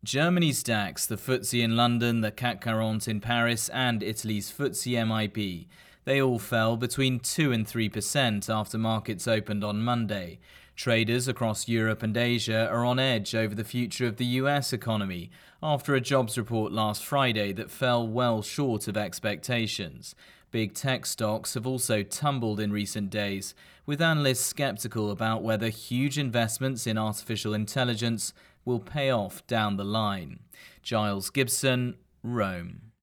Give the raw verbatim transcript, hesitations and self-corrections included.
Germany's DAX, the F T S E in London, the C A C forty in Paris, and Italy's F T S E M I B. They all fell between two and three percent after markets opened on Monday. Traders across Europe and Asia are on edge over the future of the U S economy after a jobs report last Friday that fell well short of expectations. Big tech stocks have also tumbled in recent days, with analysts skeptical about whether huge investments in artificial intelligence will pay off down the line. Giles Gibson, Rome.